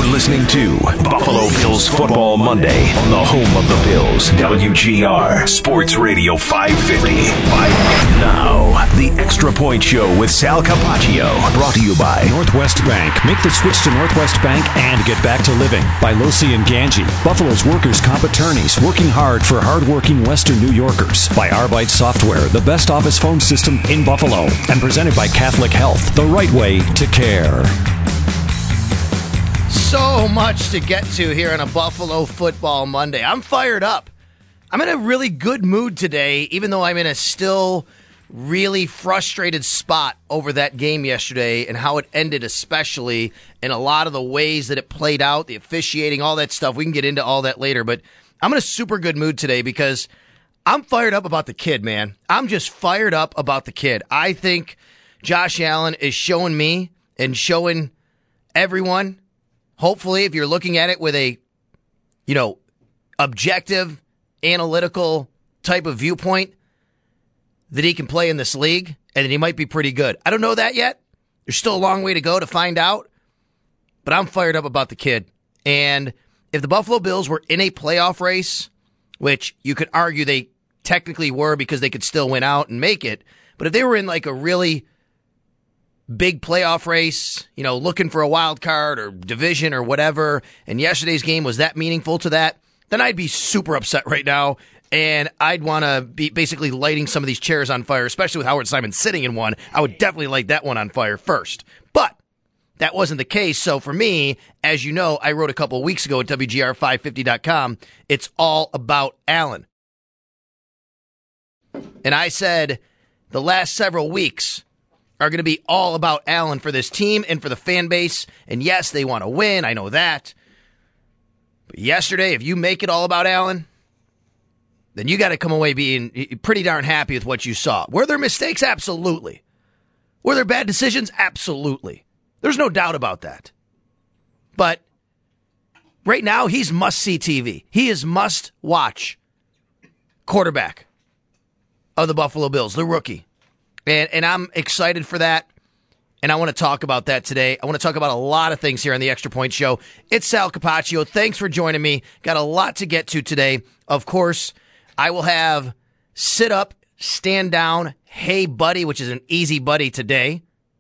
listening to Buffalo Bills Football Monday on the home of the Bills, WGR Sports Radio 550. Now, the Extra Point Show with Sal Capaccio, brought to you by Northwest Bank. Make the switch to Northwest Bank and get back to living. By Losi and Ganji, Buffalo's workers' comp attorneys working hard for hardworking Western New Yorkers. By Arbite Software, the best office phone system in Buffalo. And presented by Catholic Health, the right way to care. So much to get to here on a Buffalo Football Monday. I'm fired up. I'm in a really good mood today, even though I'm in a still really frustrated spot over that game yesterday and how it ended, especially in a lot of the ways that it played out, the officiating, all that stuff. We can get into all that later, but I'm in a super good mood today because I'm fired up about the kid, man. I'm just fired up about the kid. I think Josh Allen is showing me and showing everyone, hopefully, if you're looking at it with a, objective, analytical type of viewpoint, that he can play in this league and that he might be pretty good. I don't know that yet. There's still a long way to go to find out, but I'm fired up about the kid. And if the Buffalo Bills were in a playoff race, which you could argue they technically were because they could still win out and make it, but if they were in like a really big playoff race, looking for a wild card or division or whatever, and yesterday's game was that meaningful to that, then I'd be super upset right now, and I'd want to be basically lighting some of these chairs on fire, especially with Howard Simon sitting in one. I would definitely light that one on fire first. But that wasn't the case, so for me, as you know, I wrote a couple of weeks ago at WGR550.com, it's all about Allen. And I said the last several weeks are going to be all about Allen for this team and for the fan base. And yes, they want to win. I know that. But yesterday, if you make it all about Allen, then you got to come away being pretty darn happy with what you saw. Were there mistakes? Absolutely. Were there bad decisions? Absolutely. There's no doubt about that. But right now, he's must-see TV. He is must-watch quarterback of the Buffalo Bills, the rookie. And I'm excited for that, and I want to talk about that today. I want to talk about a lot of things here on the Extra Point Show. It's Sal Capaccio. Thanks for joining me. Got a lot to get to today. Of course, I will have sit up, stand down, hey buddy, which is an easy buddy today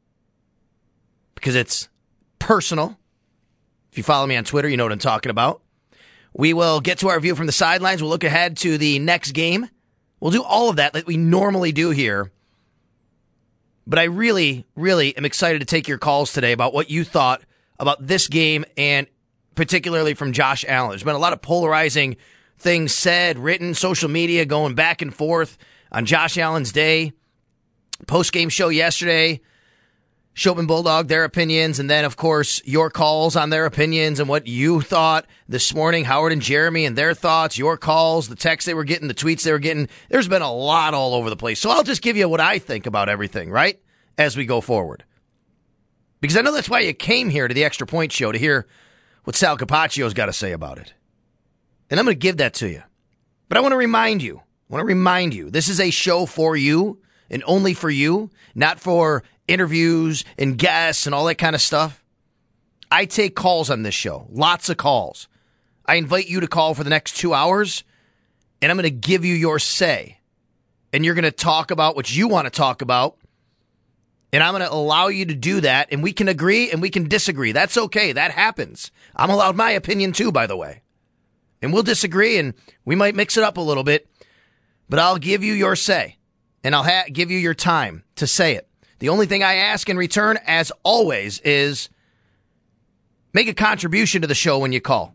because it's personal. If you follow me on Twitter, you know what I'm talking about. We will get to our view from the sidelines. We'll look ahead to the next game. We'll do all of that like we normally do here. But I really, really am excited to take your calls today about what you thought about this game and particularly from Josh Allen. There's been a lot of polarizing things said, written, social media going back and forth on Josh Allen's day. Post-game show yesterday, Shopman Bulldog, their opinions, and then, of course, your calls on their opinions and what you thought this morning, Howard and Jeremy and their thoughts, your calls, the texts they were getting, the tweets they were getting. There's been a lot all over the place. So I'll just give you what I think about everything, right, as we go forward. Because I know that's why you came here to the Extra Point Show, to hear what Sal Capaccio's got to say about it. And I'm going to give that to you. But I want to remind you, this is a show for you and only for you, not for interviews and guests and all that kind of stuff. I take calls on this show, lots of calls. I invite you to call for the next 2 hours, and I'm going to give you your say. And you're going to talk about what you want to talk about, and I'm going to allow you to do that, and we can agree and we can disagree. That's okay. That happens. I'm allowed my opinion too, by the way. And we'll disagree, and we might mix it up a little bit, but I'll give you your say, and I'll give you your time to say it. The only thing I ask in return, as always, is make a contribution to the show when you call.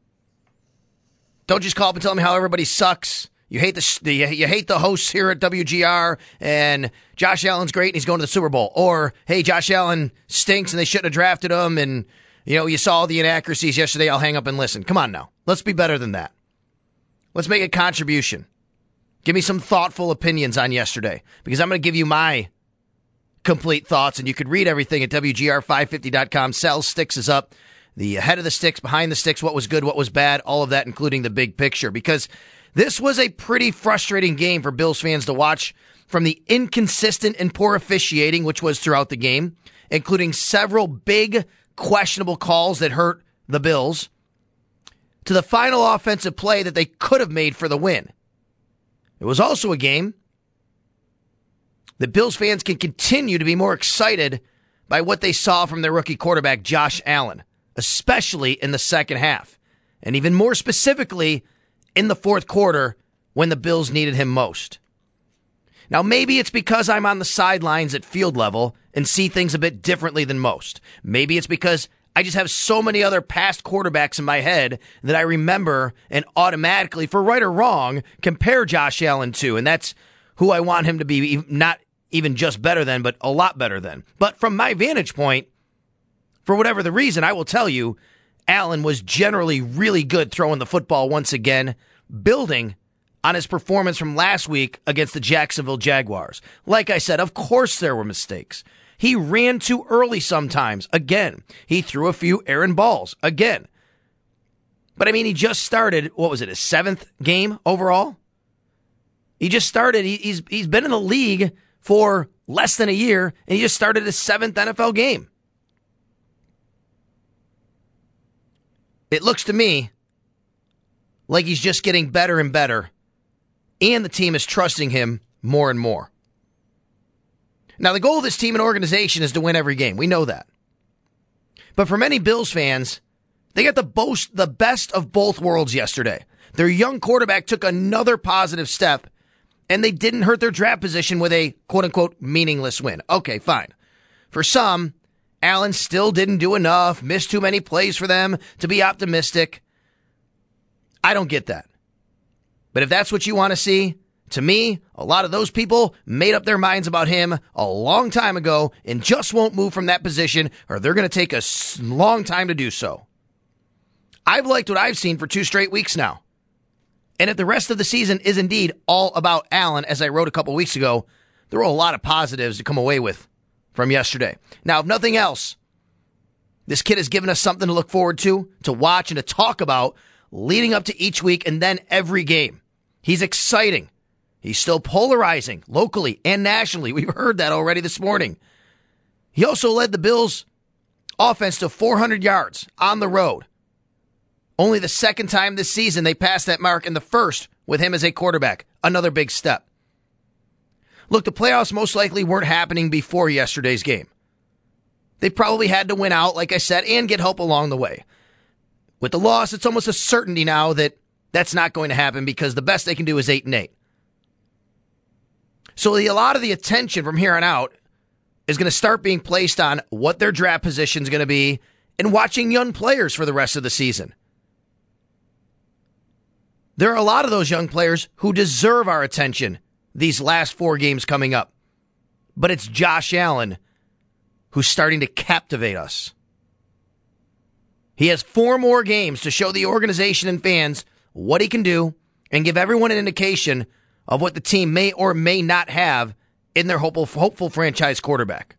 Don't just call up and tell me how everybody sucks. You hate the hosts here at WGR, and Josh Allen's great and he's going to the Super Bowl. Or, hey, Josh Allen stinks and they shouldn't have drafted him, and you saw all the inaccuracies yesterday. I'll hang up and listen. Come on now. Let's be better than that. Let's make a contribution. Give me some thoughtful opinions on yesterday, because I'm going to give you my complete thoughts, and you could read everything at WGR550.com. Sal's Sticks is up. The head of the sticks, behind the sticks, what was good, what was bad, all of that, including the big picture. Because this was a pretty frustrating game for Bills fans to watch, from the inconsistent and poor officiating, which was throughout the game, including several big questionable calls that hurt the Bills, to the final offensive play that they could have made for the win. It was also a game that Bills fans can continue to be more excited by what they saw from their rookie quarterback, Josh Allen, especially in the second half, and even more specifically in the fourth quarter when the Bills needed him most. Now, maybe it's because I'm on the sidelines at field level and see things a bit differently than most. Maybe it's because I just have so many other past quarterbacks in my head that I remember and automatically, for right or wrong, compare Josh Allen to. And that's who I want him to be, not even just better than, but a lot better than. But from my vantage point, for whatever the reason, I will tell you, Allen was generally really good throwing the football once again, building on his performance from last week against the Jacksonville Jaguars. Like I said, of course there were mistakes. He ran too early sometimes. Again, he threw a few errant balls. Again. But I mean, he just started, what was it, his 7th game overall? He just started, he's been in the league for less than a year, and he just started his 7th NFL game. It looks to me like he's just getting better and better, and the team is trusting him more and more. Now, the goal of this team and organization is to win every game. We know that. But for many Bills fans, they got the best of both worlds yesterday. Their young quarterback took another positive step, and they didn't hurt their draft position with a quote-unquote meaningless win. Okay, fine. For some, Allen still didn't do enough, missed too many plays for them to be optimistic. I don't get that. But if that's what you want to see, to me, a lot of those people made up their minds about him a long time ago and just won't move from that position, or they're going to take a long time to do so. I've liked what I've seen for 2 straight weeks now. And if the rest of the season is indeed all about Allen, as I wrote a couple weeks ago, there were a lot of positives to come away with from yesterday. Now, if nothing else, this kid has given us something to look forward to watch, and to talk about leading up to each week and then every game. He's exciting. He's still polarizing locally and nationally. We've heard that already this morning. He also led the Bills' offense to 400 yards on the road. Only the second time this season they passed that mark, and the first with him as a quarterback. Another big step. Look, the playoffs most likely weren't happening before yesterday's game. They probably had to win out, like I said, and get help along the way. With the loss, it's almost a certainty now that that's not going to happen, because the best they can do is 8-8. So a lot of the attention from here on out is going to start being placed on what their draft position is going to be and watching young players for the rest of the season. There are a lot of those young players who deserve our attention these last 4 games coming up. But it's Josh Allen who's starting to captivate us. He has 4 more games to show the organization and fans what he can do and give everyone an indication of what the team may or may not have in their hopeful franchise quarterback.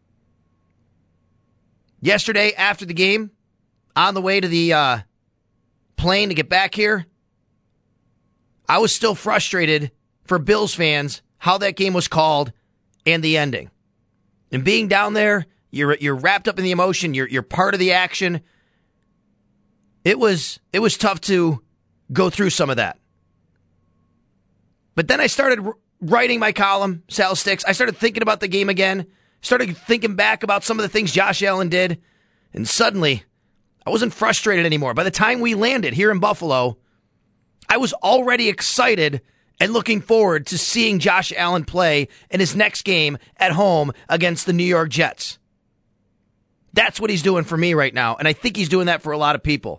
Yesterday, after the game, on the way to the plane to get back here, I was still frustrated for Bills fans how that game was called and the ending. And being down there, you're wrapped up in the emotion, you're part of the action. It was tough to go through some of that. But then I started writing my column, Sal Sticks. I started thinking about the game again, started thinking back about some of the things Josh Allen did, and suddenly I wasn't frustrated anymore. By the time we landed here in Buffalo, I was already excited and looking forward to seeing Josh Allen play in his next game at home against the New York Jets. That's what he's doing for me right now, and I think he's doing that for a lot of people.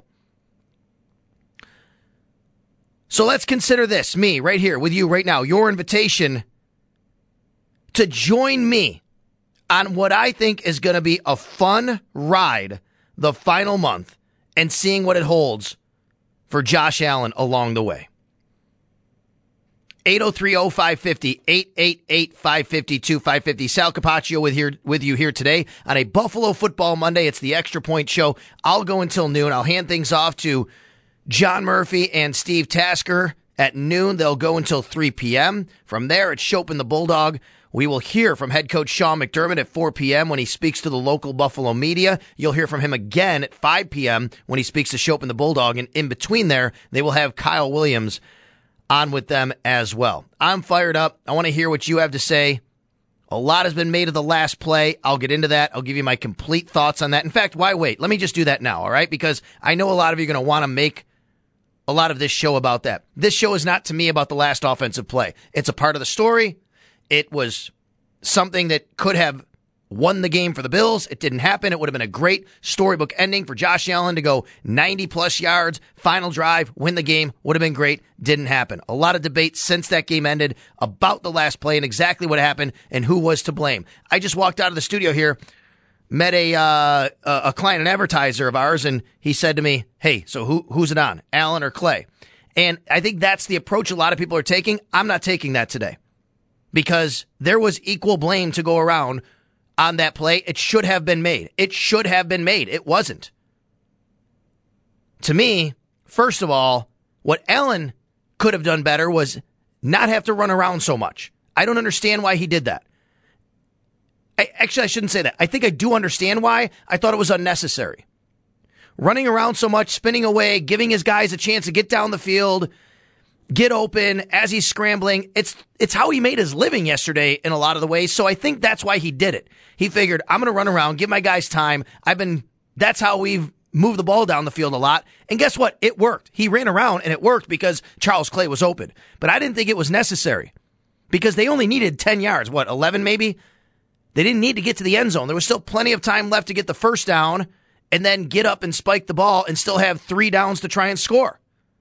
So let's consider this, me, right here with you right now, your invitation to join me on what I think is going to be a fun ride the final month and seeing what it holds for Josh Allen along the way. 803-0550, 888-552-550. Sal Capaccio with you here today on a Buffalo Football Monday. It's the Extra Point Show. I'll go until noon. I'll hand things off to John Murphy and Steve Tasker at noon. They'll go until 3 p.m. From there, it's Chopin the Bulldog We will hear from head coach Sean McDermott at 4 p.m. when he speaks to the local Buffalo media. You'll hear from him again at 5 p.m. when he speaks to Shope and the Bulldog. And in between there, they will have Kyle Williams on with them as well. I'm fired up. I want to hear what you have to say. A lot has been made of the last play. I'll get into that. I'll give you my complete thoughts on that. In fact, why wait? Let me just do that now, all right? Because I know a lot of you are going to want to make a lot of this show about that. This show is not, to me, about the last offensive play. It's a part of the story. It was something that could have won the game for the Bills. It didn't happen. It would have been a great storybook ending for Josh Allen to go 90-plus yards, final drive, win the game. Would have been great. Didn't happen. A lot of debate since that game ended about the last play and exactly what happened and who was to blame. I just walked out of the studio here, met a client, an advertiser of ours, and he said to me, hey, so who's it on, Allen or Clay? And I think that's the approach a lot of people are taking. I'm not taking that today because there was equal blame to go around on that play. It should have been made. It should have been made. It wasn't. To me, first of all, what Allen could have done better was not have to run around so much. I don't understand why he did that. I shouldn't say that. I think I do understand why. I thought it was unnecessary. Running around so much, spinning away, giving his guys a chance to get down the field, get open as he's scrambling. It's how he made his living yesterday in a lot of the ways. So I think that's why he did it. He figured, I'm going to run around, give my guys time. That's how we've moved the ball down the field a lot. And guess what? It worked. He ran around and it worked because Charles Clay was open. But I didn't think it was necessary because they only needed 10 yards. 11 maybe? They didn't need to get to the end zone. There was still plenty of time left to get the first down and then get up and spike the ball and still have 3 downs to try and score.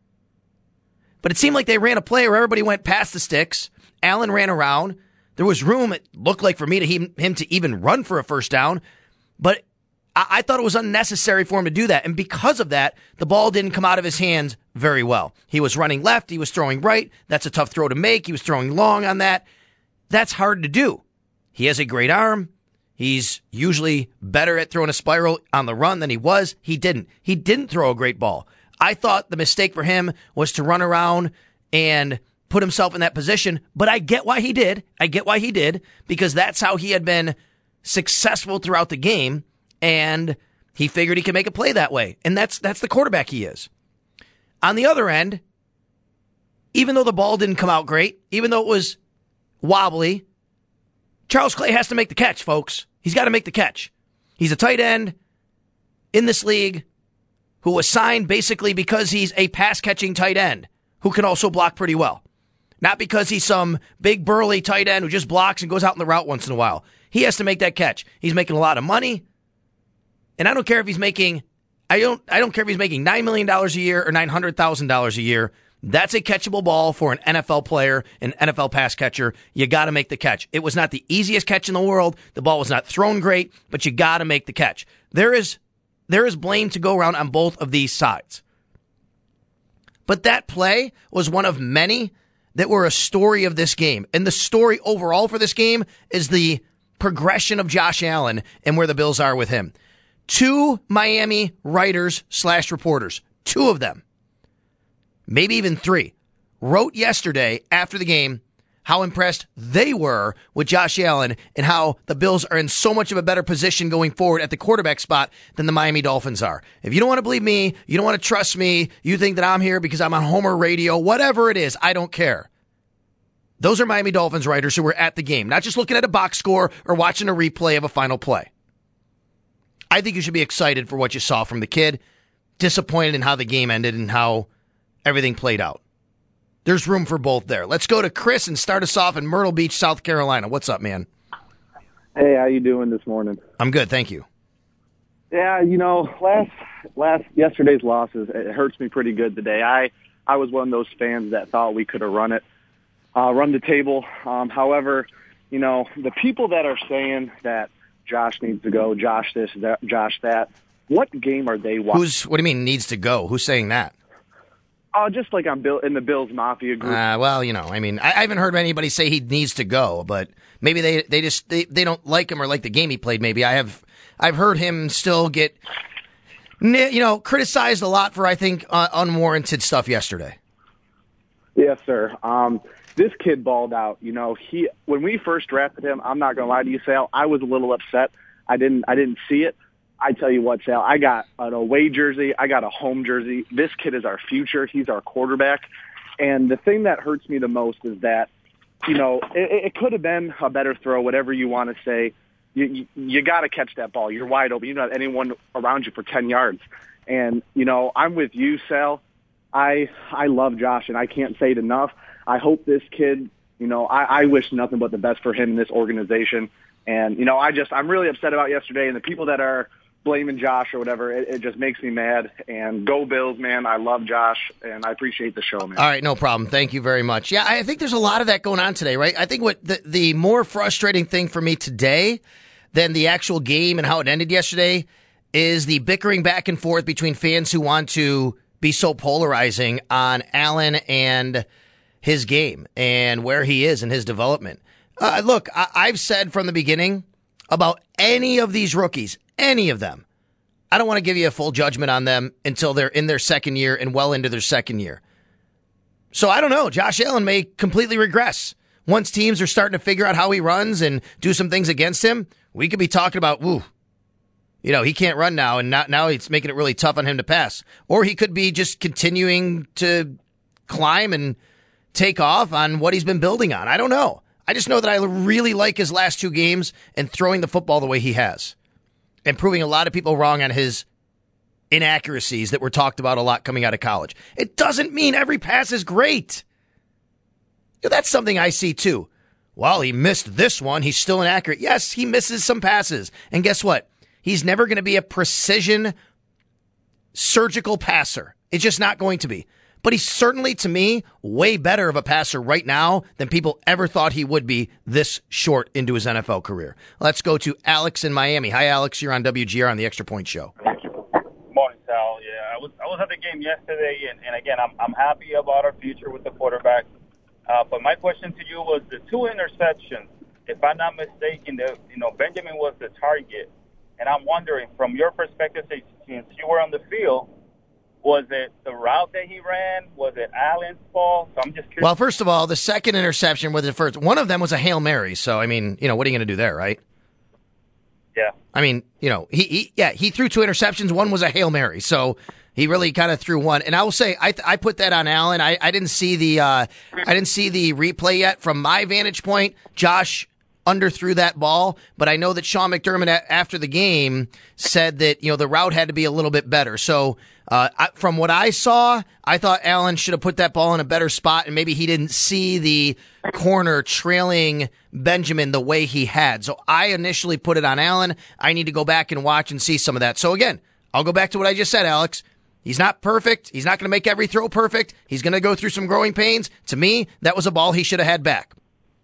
But it seemed like they ran a play where everybody went past the sticks. Allen ran around. There was room, it looked like, for me to him to even run for a first down. But I thought it was unnecessary for him to do that. And because of that, the ball didn't come out of his hands very well. He was running left. He was throwing right. That's a tough throw to make. He was throwing long on that. That's hard to do. He has a great arm. He's usually better at throwing a spiral on the run than he was. He didn't. He didn't throw a great ball. I thought the mistake for him was to run around and put himself in that position, but I get why he did. Because that's how he had been successful throughout the game, and he figured he could make a play that way, and that's the quarterback he is. On the other end, even though the ball didn't come out great, even though it was wobbly, Charles Clay has to make the catch, folks. He's got to make the catch. He's a tight end in this league who was signed basically because he's a pass-catching tight end who can also block pretty well. Not because he's some big burly tight end who just blocks and goes out in the route once in a while. He has to make that catch. He's making a lot of money. And I don't care if he's making $9 million a year or $900,000 a year. That's a catchable ball for an NFL player, an NFL pass catcher. You got to make the catch. It was not the easiest catch in the world. The ball was not thrown great, but you got to make the catch. There is blame to go around on both of these sides. But that play was one of many that were a story of this game. And the story overall for this game is the progression of Josh Allen and where the Bills are with him. 2 Miami writers/reporters, 2 of them, maybe even 3, wrote yesterday after the game how impressed they were with Josh Allen and how the Bills are in so much of a better position going forward at the quarterback spot than the Miami Dolphins are. If you don't want to believe me, you don't want to trust me, you think that I'm here because I'm on Homer Radio, whatever it is, I don't care. Those are Miami Dolphins writers who were at the game, not just looking at a box score or watching a replay of a final play. I think you should be excited for what you saw from the kid, disappointed in how the game ended and how everything played out. There's room for both there. Let's go to Chris and start us off in Myrtle Beach, South Carolina. What's up, man? Hey, how you doing this morning? I'm good, thank you. Yeah, yesterday's losses, it hurts me pretty good today. I was one of those fans that thought we could have run the table. However, the people that are saying that Josh needs to go, Josh this, Josh that, what game are they watching? What do you mean needs to go? Who's saying that? Just like in the Bills Mafia group. I haven't heard anybody say he needs to go, but maybe they don't like him or like the game he played. Maybe I've heard him still get criticized a lot for, I think, unwarranted stuff yesterday. Yes, sir. this kid balled out. When we first drafted him, I'm not going to lie to you, Sal, I was a little upset. I didn't see it. I tell you what, Sal, I got an away jersey. I got a home jersey. This kid is our future. He's our quarterback. And the thing that hurts me the most is that, it could have been a better throw, whatever you want to say. You got to catch that ball. You're wide open. You don't have anyone around you for 10 yards. And, I'm with you, Sal. I love Josh, and I can't say it enough. I hope this kid, I wish nothing but the best for him in this organization. And, I'm really upset about yesterday, and the people that are blaming Josh or whatever, it just makes me mad. And go Bills, man. I love Josh, and I appreciate the show, man. All right, no problem. Thank you very much. Yeah, I think there's a lot of that going on today, right? I think what the more frustrating thing for me today than the actual game and how it ended yesterday is the bickering back and forth between fans who want to be so polarizing on Allen and his game and where he is in his development. Look, I've said from the beginning about any of these rookies, any of them, I don't want to give you a full judgment on them until they're in their second year and well into their second year. So I don't know. Josh Allen may completely regress. Once teams are starting to figure out how he runs and do some things against him, we could be talking about, he can't run now, and now it's making it really tough on him to pass. Or he could be just continuing to climb and take off on what he's been building on. I don't know. I just know that I really like his last two games and throwing the football the way he has and proving a lot of people wrong on his inaccuracies that were talked about a lot coming out of college. It doesn't mean every pass is great. That's something I see too. Well, he missed this one. He's still inaccurate. Yes, he misses some passes. And guess what? He's never going to be a precision surgical passer. It's just not going to be. But he's certainly, to me, way better of a passer right now than people ever thought he would be this short into his NFL career. Let's go to Alex in Miami. Hi, Alex. You're on WGR on the Extra Point Show. Morning, Sal. Yeah, I was at the game yesterday, and again, I'm happy about our future with the quarterback. But my question to you was the two interceptions. If I'm not mistaken, Benjamin was the target, and I'm wondering, from your perspective, since you were on the field, was it the route that he ran? Was it Allen's fault? So I'm just curious. Well, first of all, the second interception was the first. One of them was a Hail Mary. So, I mean, what are you going to do there, right? Yeah. I mean, he threw two interceptions. One was a Hail Mary. So he really kind of threw one. And I will say, I put that on Allen. I didn't see the replay yet. From my vantage point, Josh underthrew that ball, but I know that Sean McDermott after the game said that the route had to be a little bit better. So from what I saw, I thought Allen should have put that ball in a better spot, and maybe he didn't see the corner trailing Benjamin the way he had. So I initially put it on Allen. I need to go back and watch and see some of that. So again, I'll go back to what I just said, Alex. He's not perfect. He's not going to make every throw perfect. He's going to go through some growing pains. To me, that was a ball he should have had back.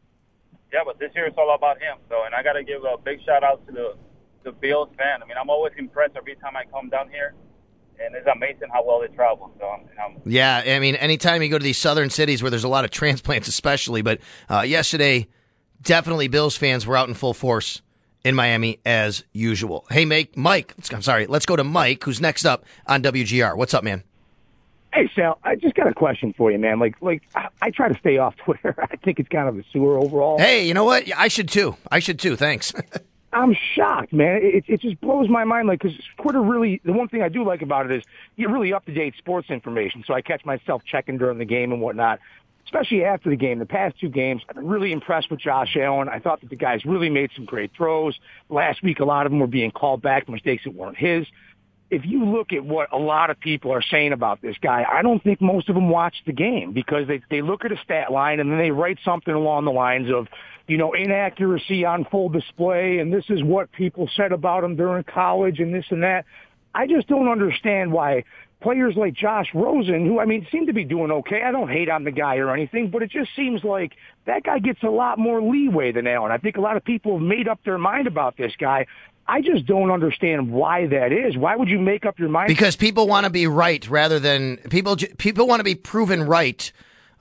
Yeah, but this year it's all about him. So, and I got to give a big shout out to the Bills fan. I mean, I'm always impressed every time I come down here, and it's amazing how well they travel. So, yeah, I mean, anytime you go to these southern cities where there's a lot of transplants, especially. But yesterday, definitely Bills fans were out in full force in Miami as usual. Hey, Mike. Let's go to Mike, who's next up on WGR. What's up, man? Hey, Sal, I just got a question for you, man. Like I try to stay off Twitter. I think it's kind of a sewer overall. Hey, you know what? I should too. Thanks. I'm shocked, man. It just blows my mind. Like, because Twitter really, the one thing I do like about it is you really up-to-date sports information. So I catch myself checking during the game and whatnot, especially after the game. The past two games, I've been really impressed with Josh Allen. I thought that the guys really made some great throws. Last week, a lot of them were being called back for mistakes that weren't his. If you look at what a lot of people are saying about this guy, I don't think most of them watch the game because they look at a stat line and then they write something along the lines of, inaccuracy on full display, and this is what people said about him during college and this and that. I just don't understand why players like Josh Rosen, who, seem to be doing okay. I don't hate on the guy or anything, but it just seems like that guy gets a lot more leeway than Allen. I think a lot of people have made up their mind about this guy. I just don't understand why that is. Why would you make up your mind? Because people want to be right rather than people want to be proven right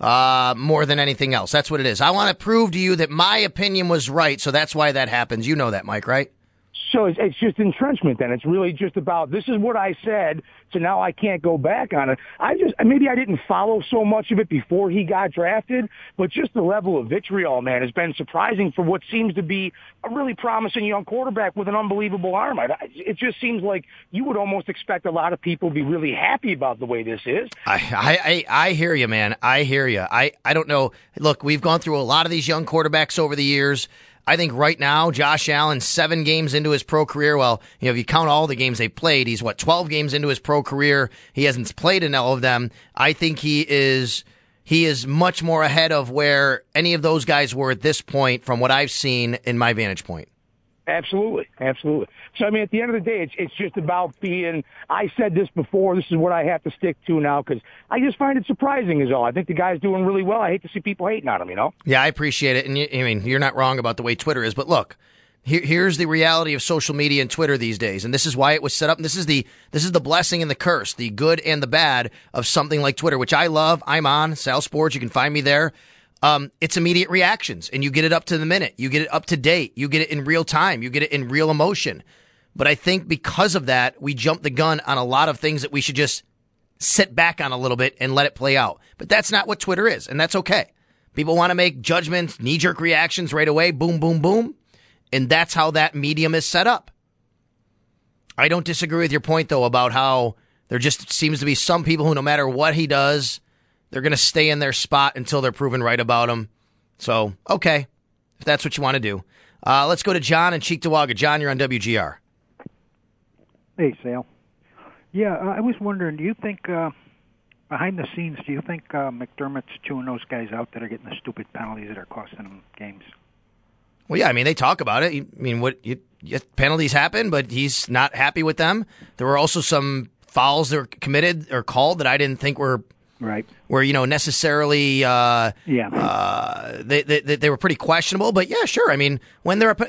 more than anything else. That's what it is. I want to prove to you that my opinion was right, so that's why that happens. You know that, Mike, right? So it's just entrenchment then. It's really just about, this is what I said, so now I can't go back on it. Maybe I didn't follow so much of it before he got drafted, but just the level of vitriol, man, has been surprising for what seems to be a really promising young quarterback with an unbelievable arm. It just seems like you would almost expect a lot of people to be really happy about the way this is. I hear you, man. I hear you. I don't know. Look, we've gone through a lot of these young quarterbacks over the years. I think right now, Josh Allen, 7 games into his pro career. Well, if you count all the games they played, he's 12 games into his pro career. He hasn't played in all of them. I think he is much more ahead of where any of those guys were at this point from what I've seen in my vantage point. Absolutely. So, I mean, at the end of the day, it's just about being, I said this before, this is what I have to stick to now, because I just find it surprising is all. I think the guy's doing really well. I hate to see people hating on him, you know? Yeah, I appreciate it. And you're not wrong about the way Twitter is. But look, here's the reality of social media and Twitter these days. And this is why it was set up. And this is the blessing and the curse, the good and the bad of something like Twitter, which I love. I'm on Sal Sports. You can find me there. It's immediate reactions, and you get it up to the minute. You get it up to date. You get it in real time. You get it in real emotion. But I think because of that, we jump the gun on a lot of things that we should just sit back on a little bit and let it play out. But that's not what Twitter is, and that's okay. People want to make judgments, knee-jerk reactions right away, boom, boom, boom, and that's how that medium is set up. I don't disagree with your point, though, about how there just seems to be some people who, no matter what he does, they're going to stay in their spot until they're proven right about him. So, okay, if that's what you want to do. Let's go to John in Cheektowaga. John, you're on WGR. Hey, Sal. Yeah, I was wondering, do you think, behind the scenes, do you think McDermott's chewing those guys out that are getting the stupid penalties that are costing them games? Well, yeah, I mean, they talk about it. I mean, penalties happen, but he's not happy with them. There were also some fouls that were committed or called that I didn't think were right. Where, necessarily they were pretty questionable. But, yeah, sure. I mean, when there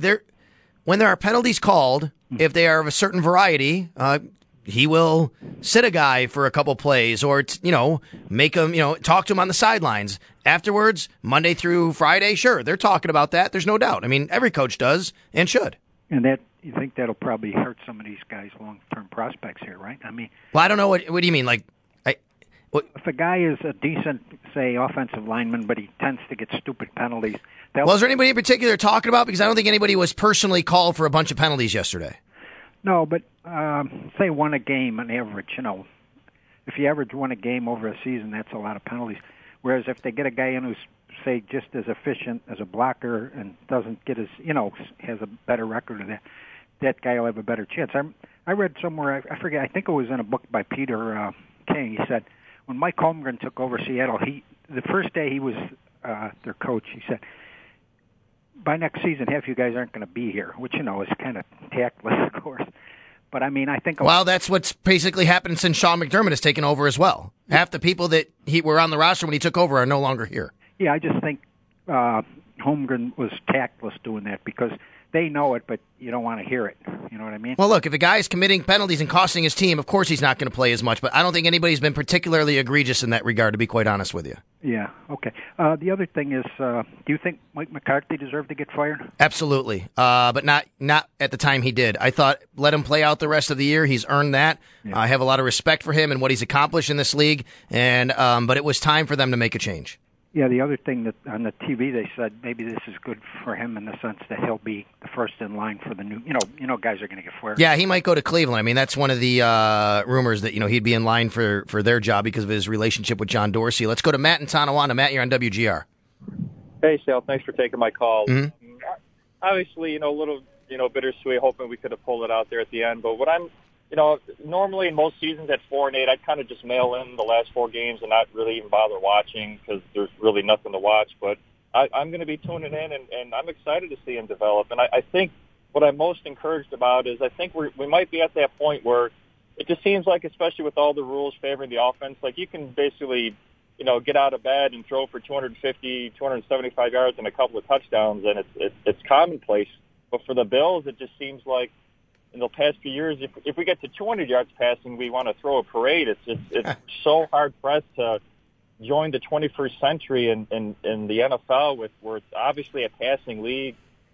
are penalties called, if they are of a certain variety, he will sit a guy for a couple plays or, make him, talk to him on the sidelines. Afterwards, Monday through Friday, sure, they're talking about that. There's no doubt. I mean, every coach does and should. And that you think that'll probably hurt some of these guys' long-term prospects here, right? I mean, well, I don't know. What do you mean? Like, if a guy is a decent, say, offensive lineman, but he tends to get stupid penalties. Well, is there anybody in particular talking about? Because I don't think anybody was personally called for a bunch of penalties yesterday. No, but say one a game on average. If you average one a game over a season, that's a lot of penalties. Whereas if they get a guy in who's, say, just as efficient as a blocker and doesn't get as, has a better record of that guy will have a better chance. I read somewhere, I forget, I think it was in a book by Peter King. He said, when Mike Holmgren took over Seattle, the first day he was their coach, he said, by next season, half you guys aren't going to be here, which, is kind of tactless, of course. But, I mean, I think... Well, that's what's basically happened since Sean McDermott has taken over as well. Half the people that were on the roster when he took over are no longer here. Yeah, I just think Holmgren was tactless doing that because they know it, but you don't want to hear it. You know what I mean? Well, look, if a guy is committing penalties and costing his team, of course he's not going to play as much, but I don't think anybody's been particularly egregious in that regard, to be quite honest with you. Yeah, okay. The other thing is, do you think Mike McCarthy deserved to get fired? Absolutely, but not at the time he did. I thought let him play out the rest of the year. He's earned that. Yeah. I have a lot of respect for him and what he's accomplished in this league, and but it was time for them to make a change. Yeah, the other thing that on the TV they said maybe this is good for him in the sense that he'll be the first in line for the new, guys are going to get fired. Yeah, he might go to Cleveland. I mean, that's one of the rumors that, he'd be in line for their job because of his relationship with John Dorsey. Let's go to Matt in Tonawanda. Matt, you're on WGR. Hey, Sal, thanks for taking my call. Mm-hmm. Obviously, a little, bittersweet, hoping we could have pulled it out there at the end. But what I'm, normally in most seasons at 4-8, I'd kind of just mail in the last 4 games and not really even bother watching because there's really nothing to watch. But I'm going to be tuning in, and I'm excited to see him develop. And I think what I'm most encouraged about is I think we might be at that point where it just seems like, especially with all the rules favoring the offense, like you can basically, get out of bed and throw for 250, 275 yards and a couple of touchdowns, and it's commonplace. But for the Bills, it just seems like in the past few years, if we get to 200 yards passing, we want to throw a parade. It's so hard pressed to join the 21st century in the NFL where it's obviously a passing league.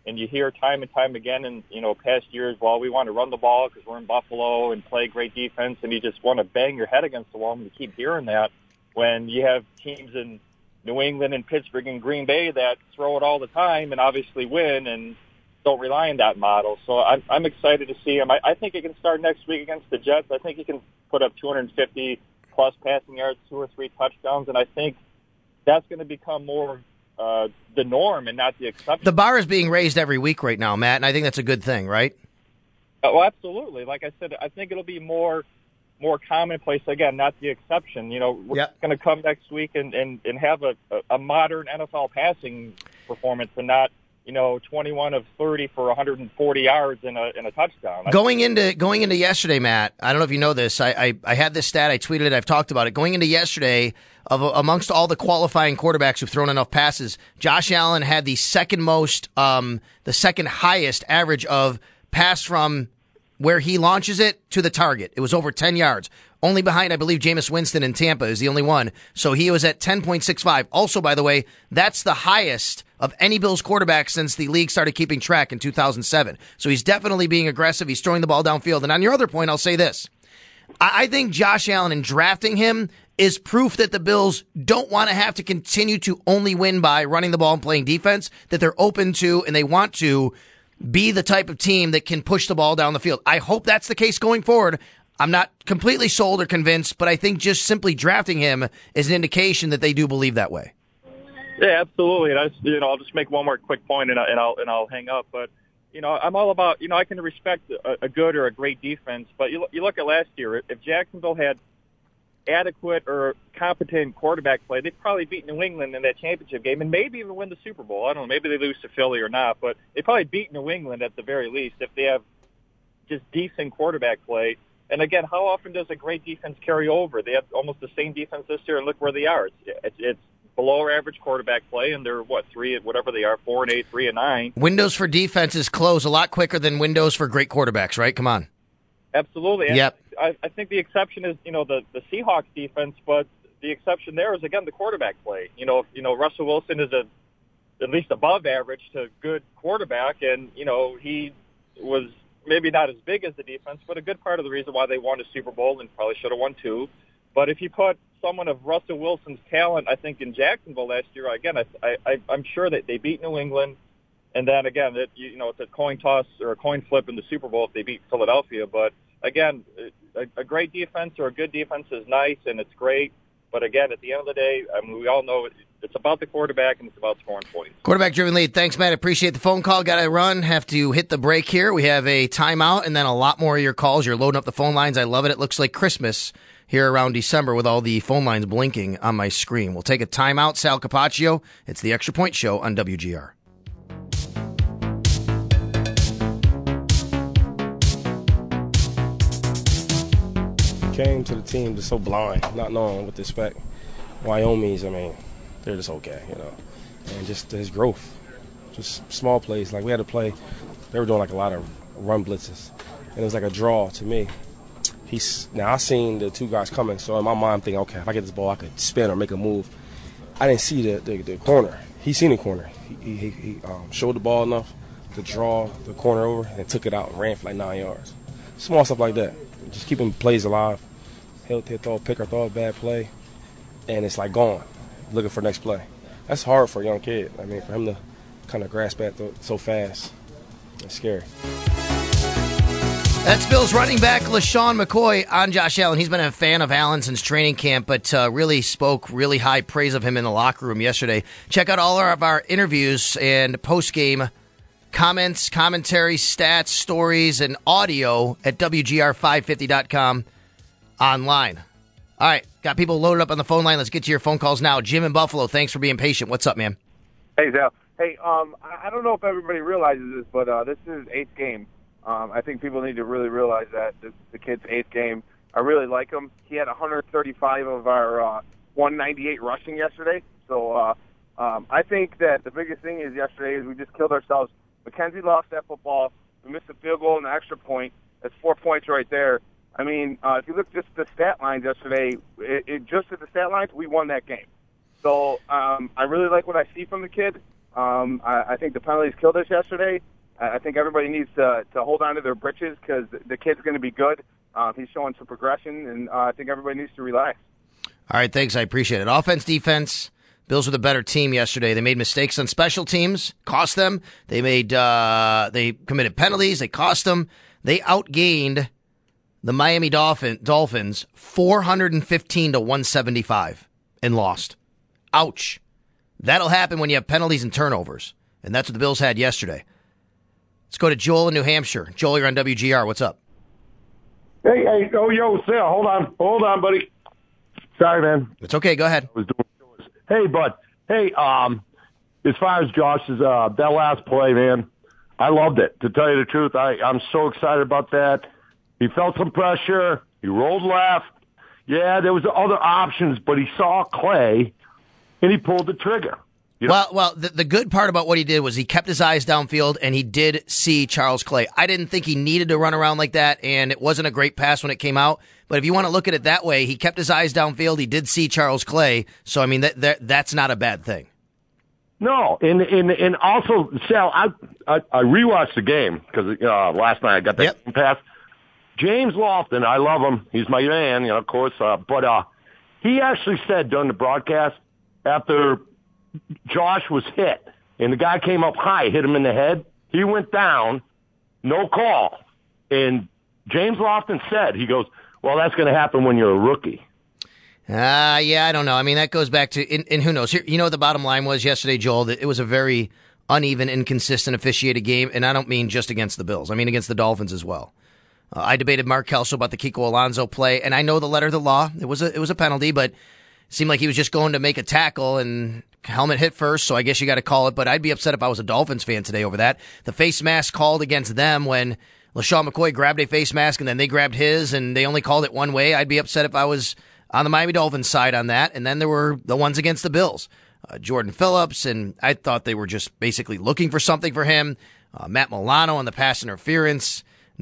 And you hear time and time again in, past years, well, we want to run the ball because we're in Buffalo and play great defense, and you just want to bang your head against the wall, and you keep hearing that when you have teams in New England and Pittsburgh and Green Bay that throw it all the time and obviously win and don't rely on that model. So I'm excited to see him. I think he can start next week against the Jets. I think he can put up 250-plus passing yards, 2 or 3 touchdowns, and I think that's going to become more the norm and not the exception. The bar is being raised every week right now, Matt, and I think that's a good thing, right? Well, absolutely. Like I said, I think it'll be more commonplace, again, not the exception. We're going to come next week and have a modern NFL passing performance and not, 21 of 30 for 140 yards and a touchdown. Going into yesterday, Matt, I don't know if you know this. I had this stat. I tweeted it. I've talked about it. Going into yesterday, amongst all the qualifying quarterbacks who've thrown enough passes, Josh Allen had the second highest average of pass from where he launches it to the target. It was over 10 yards. Only behind, I believe, Jameis Winston in Tampa is the only one. So he was at 10.65. Also, by the way, that's the highest of any Bills quarterback since the league started keeping track in 2007. So he's definitely being aggressive. He's throwing the ball downfield. And on your other point, I'll say this. I think Josh Allen, in drafting him, is proof that the Bills don't want to have to continue to only win by running the ball and playing defense, that they're open to and they want to be the type of team that can push the ball down the field. I hope that's the case going forward. I'm not completely sold or convinced, but I think just simply drafting him is an indication that they do believe that way. Yeah, absolutely. And I'll just make one more quick point, and I'll hang up. But I'm all about I can respect a good or a great defense, but you look at last year. If Jacksonville had adequate or competent quarterback play, they'd probably beat New England in that championship game, and maybe even win the Super Bowl. I don't know. Maybe they lose to Philly or not, but they probably beat New England at the very least if they have just decent quarterback play. And again, how often does a great defense carry over? They have almost the same defense this year, and look where they are. It's below average quarterback play, and they're 4-8, 3-9. Windows for defenses close a lot quicker than windows for great quarterbacks, right? Come on. Absolutely. And yep. I think the exception is the Seahawks defense, but the exception there is again the quarterback play. Russell Wilson is at least above average to good quarterback, and he was maybe not as big as the defense, but a good part of the reason why they won a Super Bowl and probably should have won 2. But if you put someone of Russell Wilson's talent, I think in Jacksonville last year, again, I'm sure that they beat New England, and then again, it's a coin toss or a coin flip in the Super Bowl if they beat Philadelphia. But again, a great defense or a good defense is nice and it's great. But again, at the end of the day, we all know it's about the quarterback and it's about scoring points. Quarterback-driven lead. Thanks, Matt. Appreciate the phone call. Got to run. Have to hit the break here. We have a timeout and then a lot more of your calls. You're loading up the phone lines. I love it. It looks like Christmas here around December with all the phone lines blinking on my screen. We'll take a timeout. Sal Capaccio. It's the Extra Point Show on WGR. Came to the team just so blind, not knowing what to expect. Wyoming's, they're just okay, and just his growth, just small plays. Like we had to play, they were doing like a lot of run blitzes, and it was like a draw to me. Now I seen the 2 guys coming, so in my mind I'm thinking, okay, if I get this ball, I could spin or make a move. I didn't see the corner. He seen the corner. He showed the ball enough to draw the corner over and took it out and ran for like 9 yards. Small stuff like that. Just keeping plays alive. He'll throw a pick or throw a bad play, and it's like gone, looking for next play. That's hard for a young kid. For him to kind of grasp that so fast, it's scary. That's Bills running back LaShawn McCoy on Josh Allen. He's been a fan of Allen since training camp, but really spoke really high praise of him in the locker room yesterday. Check out all of our interviews and post-game comments, commentary, stats, stories, and audio at WGR550.com online. All right, got people loaded up on the phone line. Let's get to your phone calls now. Jim in Buffalo, thanks for being patient. What's up, man? Hey, Zal. Hey, I don't know if everybody realizes this, but this is his 8th game. I think people need to really realize that this is the kid's 8th game. I really like him. He had 135 of our 198 rushing yesterday. So I think that the biggest thing is yesterday is we just killed ourselves. McKenzie lost that football. We missed a field goal and an extra point. That's 4 points right there. If you look just at the stat lines yesterday, just at the stat lines, we won that game. So I really like what I see from the kid. I think the penalties killed us yesterday. I think everybody needs to hold on to their britches because the kid's going to be good. He's showing some progression, and I think everybody needs to relax. All right, thanks. I appreciate it. Offense, defense. Bills were the better team yesterday. They made mistakes on special teams, cost them. They committed penalties, they cost them. They outgained the Miami Dolphins 415 to 175 and lost. Ouch. That'll happen when you have penalties and turnovers, and that's what the Bills had yesterday. Let's go to Joel in New Hampshire. Joel, you're on WGR. What's up? Hey, yo, Sal, hold on, buddy. Sorry, man. It's okay. Go ahead. Hey, bud. Hey, as far as Josh's that last play, man, I loved it. To tell you the truth, I'm so excited about that. He felt some pressure. He rolled left. Yeah, there was other options, but he saw Clay, and he pulled the trigger. You know? Well, the good part about what he did was he kept his eyes downfield, and he did see Charles Clay. I didn't think he needed to run around like that, and it wasn't a great pass when it came out. But if you want to look at it that way, he kept his eyes downfield. He did see Charles Clay, so I mean that's not a bad thing. No, and also, Sal, I rewatched the game because last night I got that pass. James Lofton, I love him. He's my man, of course. But he actually said during the broadcast after Josh was hit and the guy came up high, hit him in the head, he went down, no call. And James Lofton said, he goes, well, that's going to happen when you're a rookie. Yeah, I don't know. I mean, that goes back to, and who knows? You know what the bottom line was yesterday, Joel? That it was a very uneven, inconsistent officiated game, and I don't mean just against the Bills. I mean against the Dolphins as well. I debated Mark Kelso about the Kiko Alonso play, and I know the letter of the law. It was a penalty, but it seemed like he was just going to make a tackle, and helmet hit first, so I guess you got to call it. But I'd be upset if I was a Dolphins fan today over that. The face mask called against them when LaShawn McCoy grabbed a face mask and then they grabbed his and they only called it one way. I'd be upset if I was on the Miami Dolphins side on that. And then there were the ones against the Bills. Jordan Phillips, and I thought they were just basically looking for something for him. Matt Milano on the pass interference.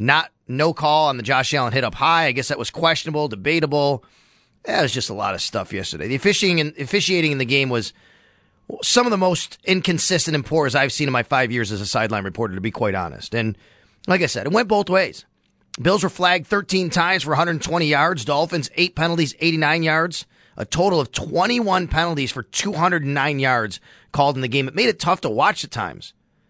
No call on the Josh Allen hit up high. I guess that was questionable, debatable. It was just a lot of stuff yesterday. The officiating in the game was some of the most inconsistent and poor as I've seen in my 5 years as a sideline reporter, to be quite honest. And like I said, it went both ways. Bills were flagged 13 times for 120 yards. Dolphins, 8 penalties, 89 yards. A total of 21 penalties for 209 yards called in the game. It made it tough to watch at times.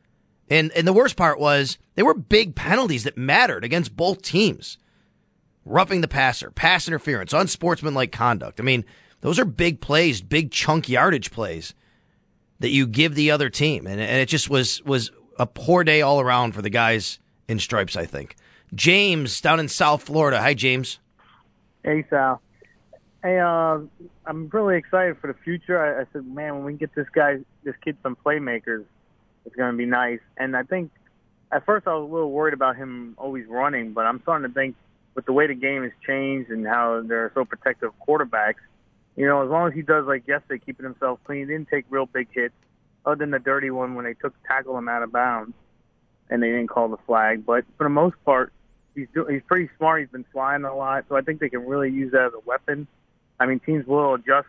And the worst part was they were big penalties that mattered against both teams. Roughing the passer, pass interference, unsportsmanlike conduct. I mean, those are big plays, big chunk yardage plays that you give the other team. And it just was a poor day all around for the guys in stripes, I think. James down in South Florida. Hi, James. Hey, Sal. Hey, I'm really excited for the future. I said, man, when we get this kid some playmakers, it's going to be nice. And I think at first I was a little worried about him always running, but I'm starting to think with the way the game has changed and how they're so protective of quarterbacks, as long as he does like yesterday, keeping himself clean, he didn't take real big hits, other than the dirty one when they tackled him out of bounds and they didn't call the flag. But for the most part, he's pretty smart. He's been flying a lot, so I think they can really use that as a weapon. I mean, teams will adjust,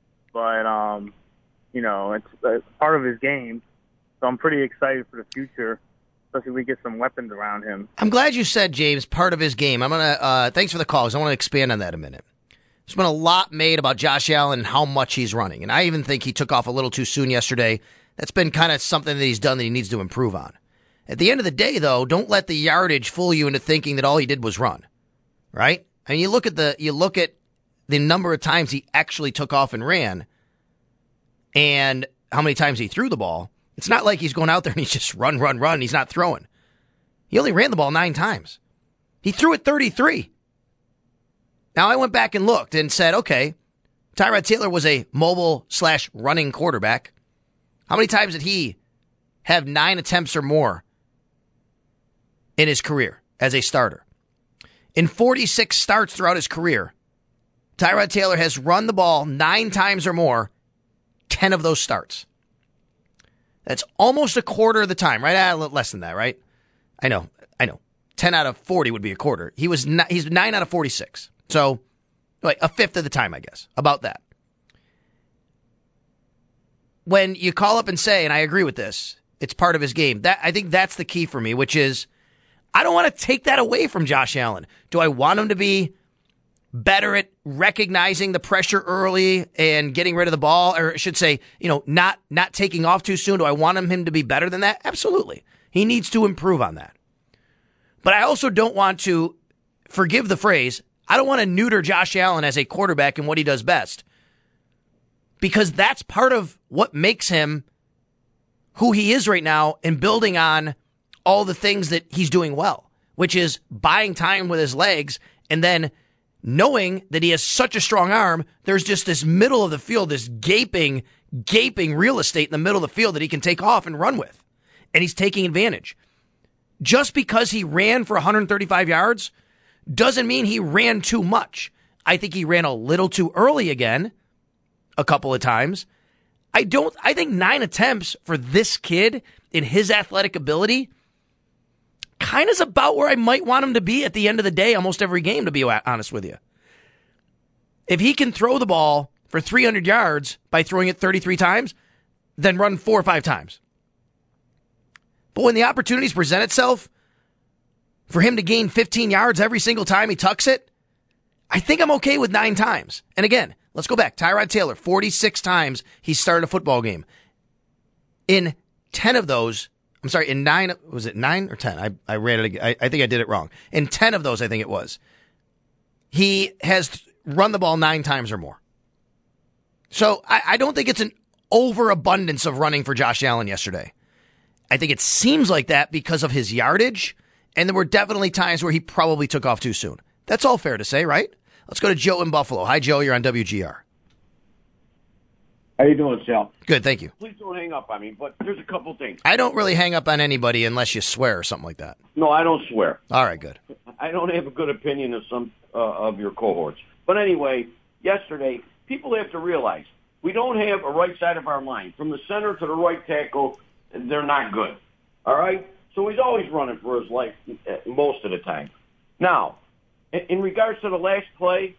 but it's part of his game. So I'm pretty excited for the future, especially if we get some weapons around him. I'm glad you said, James, part of his game. I'm gonna thanks for the call, because I want to expand on that a minute. There's been a lot made about Josh Allen and how much he's running, and I even think he took off a little too soon yesterday. That's been kind of something that he's done that he needs to improve on. At the end of the day, though, don't let the yardage fool you into thinking that all he did was run, right? I mean, you look at the number of times he actually took off and ran, and how many times he threw the ball. It's not like he's going out there and he's just run. He's not throwing. He only ran the ball 9 times. He threw it 33. Now, I went back and looked and said, okay, Tyrod Taylor was a mobile/running quarterback. How many times did he have 9 attempts or more in his career as a starter? In 46 starts throughout his career, Tyrod Taylor has run the ball 9 times or more, 10 of those starts. That's almost a quarter of the time, right? A little less than that, right? I know. 10 out of 40 would be a quarter. He's 9 out of 46. So, like a fifth of the time, I guess. About that. when you call up and say, and I agree with this, it's part of his game. I think that's the key for me, which is I don't want to take that away from Josh Allen. Do I want him to be better at recognizing the pressure early and getting rid of the ball, or I should say, not taking off too soon? Do I want him to be better than that? Absolutely. He needs to improve on that. But I also don't want to, forgive the phrase, I don't want to neuter Josh Allen as a quarterback and what he does best, because that's part of what makes him who he is right now and building on all the things that he's doing well, which is buying time with his legs and then knowing that he has such a strong arm. There's just this middle of the field, this gaping real estate in the middle of the field that he can take off and run with. And he's taking advantage. Just because he ran for 135 yards doesn't mean he ran too much. I think he ran a little too early again a couple of times. I think 9 attempts for this kid in his athletic ability kind of is about where I might want him to be at the end of the day, almost every game, to be honest with you. If he can throw the ball for 300 yards by throwing it 33 times, then run 4 or 5 times. But when the opportunities present itself for him to gain 15 yards every single time he tucks it, I think I'm okay with 9 times. And again, let's go back. Tyrod Taylor, 46 times he started a football game. In 10 of those, in 9, was it 9 or 10? I read it. I think I did it wrong. In 10 of those, I think it was, he has run the ball 9 times or more. So I don't think it's an overabundance of running for Josh Allen yesterday. I think it seems like that because of his yardage, and there were definitely times where he probably took off too soon. That's all fair to say, right? Let's go to Joe in Buffalo. Hi, Joe. You're on WGR. How you doing, Sal? Good, thank you. Please don't hang up on me, but there's a couple things. I don't really hang up on anybody unless you swear or something like that. No, I don't swear. All right, good. I don't have a good opinion of some of your cohorts. But anyway, yesterday, people have to realize we don't have a right side of our line. From the center to the right tackle, they're not good. All right? So he's always running for his life most of the time. Now, in regards to the last play,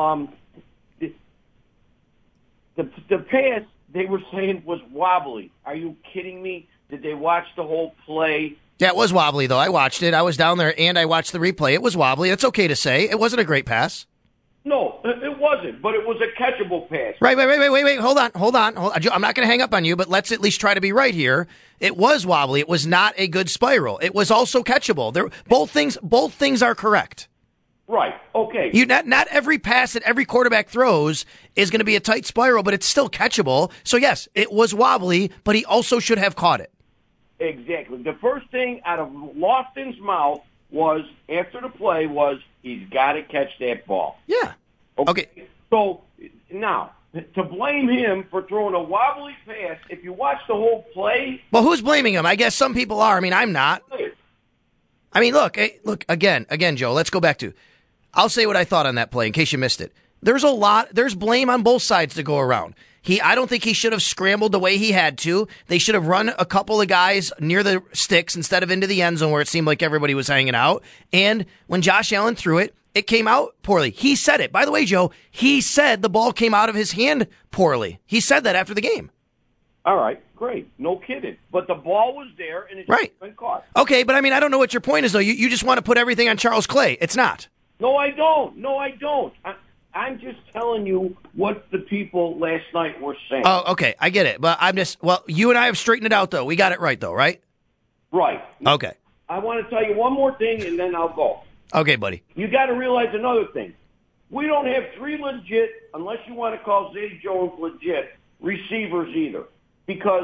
the pass they were saying was wobbly. Are you kidding me? Did they watch the whole play? Yeah, it was wobbly, though. I watched it. I was down there, and I watched the replay. It was wobbly. It's okay to say. It wasn't a great pass. No, it wasn't, but it was a catchable pass. Right, wait. Hold on. I'm not going to hang up on you, but let's at least try to be right here. It was wobbly. It was not a good spiral. It was also catchable. Both things are correct. Right. Okay. Not every pass that every quarterback throws is going to be a tight spiral, but it's still catchable. So yes, it was wobbly, but he also should have caught it. Exactly. The first thing out of Lofton's mouth was after the play was he's got to catch that ball. Yeah. Okay. So now to blame him for throwing a wobbly pass, if you watch the whole play, well, who's blaming him? I guess some people are. I mean, I'm not. I mean, look again, Joe. Let's go back to. I'll say what I thought on that play in case you missed it. There's blame on both sides to go around. I don't think he should have scrambled the way he had to. They should have run a couple of guys near the sticks instead of into the end zone where it seemed like everybody was hanging out. And when Josh Allen threw it, it came out poorly. He said it. By the way, Joe, he said the ball came out of his hand poorly. He said that after the game. All right, great. No kidding. But the ball was there and it should have been caught. Okay, but I mean, I don't know what your point is, though. You just want to put everything on Charles Clay. It's not. No, I don't. I'm just telling you what the people last night were saying. Oh, okay. I get it. But you and I have straightened it out, though. We got it right, though, right? Right. Okay. I want to tell you one more thing, and then I'll go. Okay, buddy. You got to realize another thing. We don't have 3 legit, unless you want to call Zay Jones legit, receivers either. Because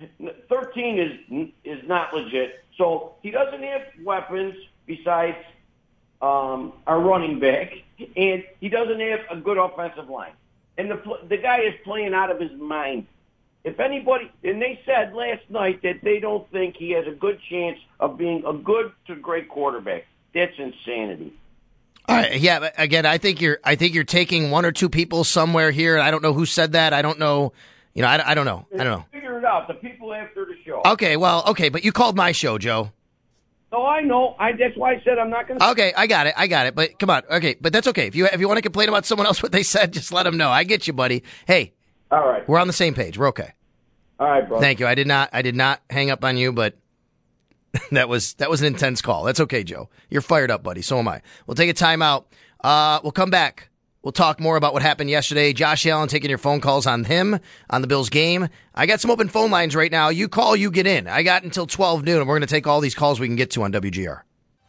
13 is not legit. So he doesn't have weapons besides our running back, and he doesn't have a good offensive line. And the guy is playing out of his mind. If anybody, and they said last night that they don't think he has a good chance of being a good to great quarterback. That's insanity. All right, yeah, but again, I think you're taking 1 or 2 people somewhere here. I don't know who said that. I don't know. I don't know. Figure it out. The people after the show. Okay, but you called my show, Joe. No, I know. That's why I said I'm not going to. Okay, I got it. But come on. Okay, but that's okay. If you want to complain about someone else, what they said, just let them know. I get you, buddy. Hey. All right. We're on the same page. We're okay. All right, bro. Thank you. I did not hang up on you, but that was an intense call. That's okay, Joe. You're fired up, buddy. So am I. We'll take a timeout. We'll come back. We'll talk more about what happened yesterday. Josh Allen taking your phone calls on him, on the Bills game. I got some open phone lines right now. You call, you get in. I got until 12 noon, and we're going to take all these calls we can get to on WGR.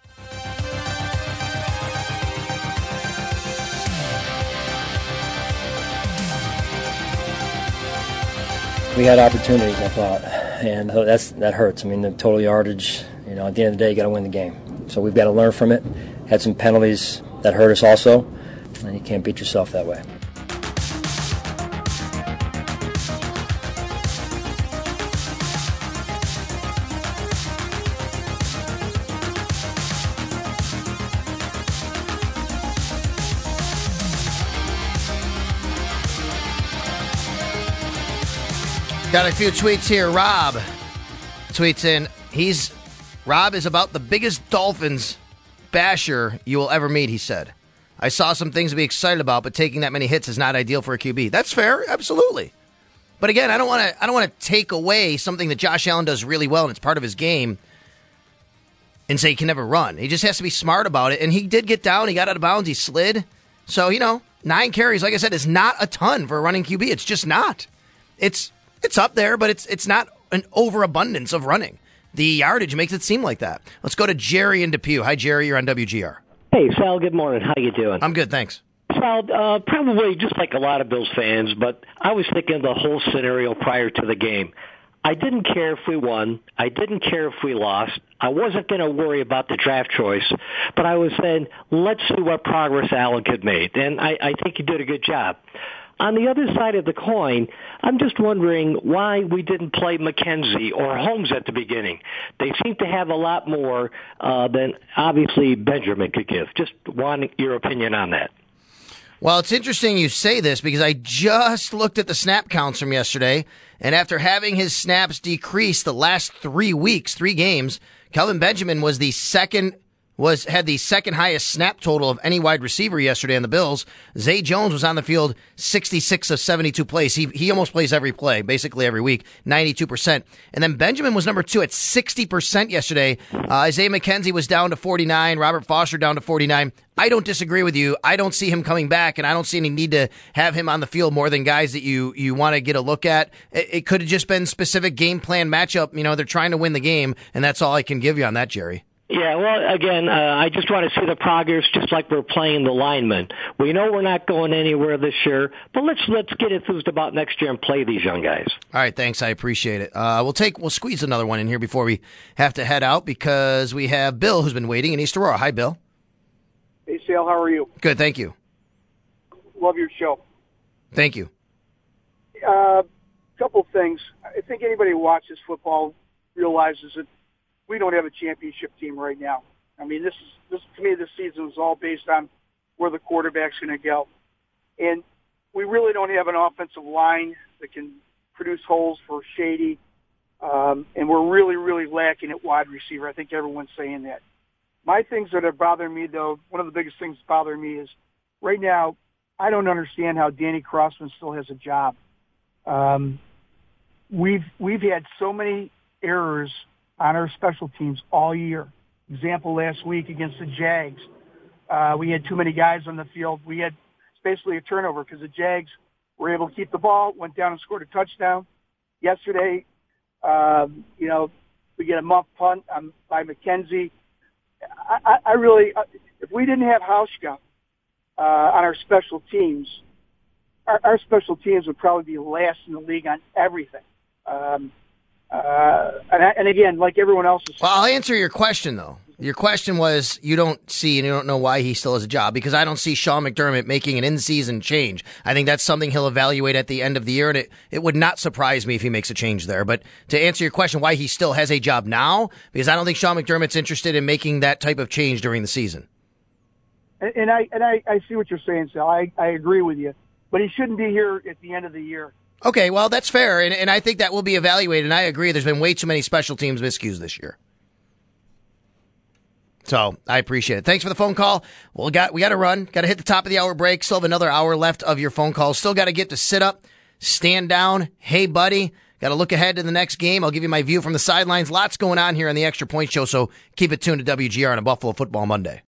We had opportunities, I thought, and that hurts. I mean, the total yardage, at the end of the day, you got to win the game. So we've got to learn from it. Had some penalties that hurt us also, and you can't beat yourself that way. Got a few tweets here. Rob tweets in, Rob is about the biggest Dolphins basher you will ever meet, he said. I saw some things to be excited about, but taking that many hits is not ideal for a QB. That's fair, absolutely. But again, I don't want to take away something that Josh Allen does really well, and it's part of his game, and say he can never run. He just has to be smart about it, and he did get down. He got out of bounds. He slid. So, 9 carries, like I said, is not a ton for a running QB. It's just not. It's up there, but it's not an overabundance of running. The yardage makes it seem like that. Let's go to Jerry in Depew. Hi, Jerry. You're on WGR. Hey, Sal. Good morning. How you doing? I'm good, thanks. Sal, probably just like a lot of Bills fans, but I was thinking of the whole scenario prior to the game. I didn't care if we won. I didn't care if we lost. I wasn't going to worry about the draft choice, but I was saying, let's see what progress Allen could make. And I think he did a good job. On the other side of the coin, I'm just wondering why we didn't play McKenzie or Holmes at the beginning. They seem to have a lot more than obviously Benjamin could give. Just want your opinion on that. Well, it's interesting you say this because I just looked at the snap counts from yesterday, and after having his snaps decrease the last 3 weeks, 3 games, Kelvin Benjamin had the second highest snap total of any wide receiver yesterday on the Bills. Zay Jones was on the field 66 of 72 plays. He almost plays every play, basically every week, 92%. And then Benjamin was number 2 at 60% yesterday. Isaiah McKenzie was down to 49. Robert Foster down to 49. I don't disagree with you. I don't see him coming back, and I don't see any need to have him on the field more than guys that you want to get a look at. It could have just been specific game plan matchup. They're trying to win the game, and that's all I can give you on that, Jerry. Yeah, well, again, I just want to see the progress, just like we're playing the linemen. We know we're not going anywhere this year, but let's get enthused about next year and play these young guys. All right, thanks. I appreciate it. We'll squeeze another one in here before we have to head out because we have Bill who's been waiting in East Aurora. Hi, Bill. Hey, Sal, how are you? Good, thank you. Love your show. Thank you. Couple things. I think anybody who watches football realizes that we don't have a championship team right now. I mean, this to me, this season is all based on where the quarterback's going to go. And we really don't have an offensive line that can produce holes for Shady. And we're really, really lacking at wide receiver. I think everyone's saying that. My things that are bothering me, though, one of the biggest things bothering me is right now, I don't understand how Danny Crossman still has a job. We've had so many errors on our special teams all year. Example, last week against the Jags, we had too many guys on the field. It's basically a turnover because the Jags were able to keep the ball, went down and scored a touchdown. Yesterday, we get a muff punt by McKenzie. I really, if we didn't have Hauschka on our special teams, our special teams would probably be last in the league on everything. And again, like everyone else is. Well, I'll answer your question, though. Your question was you don't see and you don't know why he still has a job, because I don't see Sean McDermott making an in-season change. I think that's something he'll evaluate at the end of the year, and it would not surprise me if he makes a change there. But to answer your question, why he still has a job now, because I don't think Sean McDermott's interested in making that type of change during the season. And I see what you're saying, Sal. I agree with you. But he shouldn't be here at the end of the year. Okay, well, that's fair, and I think that will be evaluated, and I agree there's been way too many special teams miscues this year. So, I appreciate it. Thanks for the phone call. Well, we got to run. Got to hit the top of the hour break. Still have another hour left of your phone calls. Still got to get to sit up, stand down, hey, buddy, Got to look ahead to the next game. I'll give you my view from the sidelines. Lots going on here on the Extra Point Show, so keep it tuned to WGR on a Buffalo Football Monday.